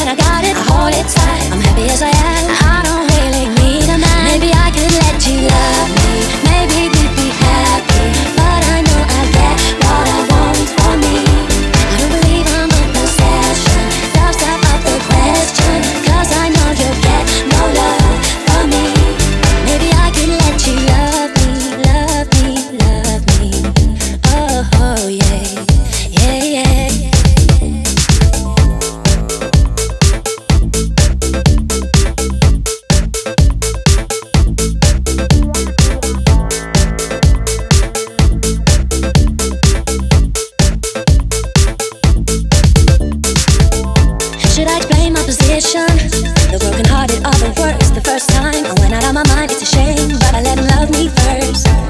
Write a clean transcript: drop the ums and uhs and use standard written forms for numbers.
when I got it, I hold it tight. I'm happy as I am, I don't really need a man. Maybe I could let you love me, maybe we'd be happy, but I know I get what I want for me. I don't believe I'm a possession, love's out of the question, 'cause I know you'll get no love from me. Maybe I could let you love me, love me, love me. Oh, oh yeah, yeah, yeah. Should I explain my position? The broken hearted are the worst. The first time I went out of my mind, it's a shame, but I let him love me first.